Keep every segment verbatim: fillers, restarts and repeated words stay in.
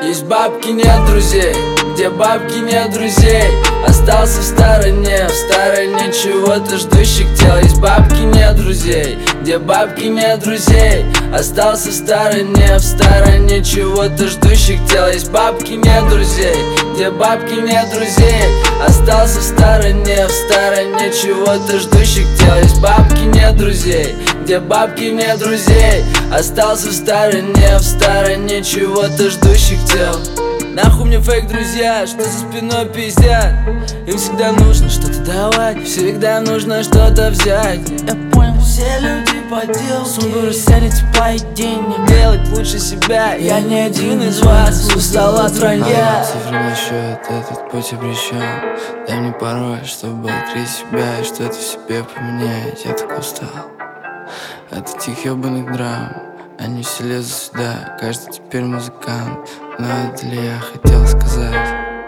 Есть бабки, нет друзей, где бабки, нет друзей. Остался в стороне, в стороне чего-то ждущих тел. Есть бабки, нет друзей, где бабки, нет друзей. Остался в стороне, в стороне чего-то ждущих тел. Есть бабки, нет друзей, где бабки, нет друзей. Остался в стороне, в стороне чего-то ждущих тел. Есть бабки, нет друзей, где бабки, нет друзей. Остался в стороне, в стороне чего-то ждущих тел. Нахуй мне фейк друзья, что за спиной пиздят. Им всегда нужно что-то давать, всегда нужно что-то взять. Я понял, все люди поделки. Сумбур сели тепла и денег. Делать лучше себя, я не один из вас. Устал от вранья. Цифры на счет, этот путь обречен. Дай мне пароль, чтобы открыть себя и что-то в себе поменять. Я так устал от этих ебаных драм. Они все лезут сюда, каждый теперь музыкант. Но это ли я хотел сказать?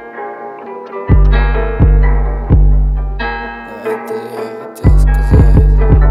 Но это ли я хотел сказать?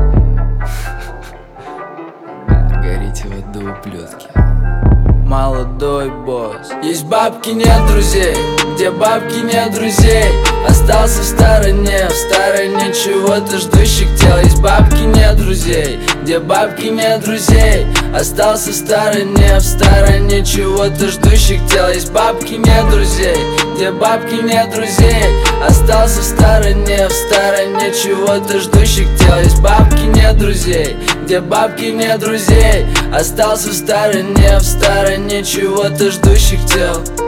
Горите в аду, ублюдки. Молодой босс. Есть бабки, нет друзей, где бабки, нет друзей. Остался в стороне, в стороне чего-то ждущих тел. Есть бабки, нет друзей, где бабки, нет друзей. Остался в стороне, в стороне чего-то ждущих тел. Есть бабки, нет друзей, где бабки, нет друзей. Остался в стороне, в стороне чего-то ждущих тел. Есть бабки, нет друзей, где бабки, нет друзей. Остался в стороне, в стороне чего-то ждущих тел.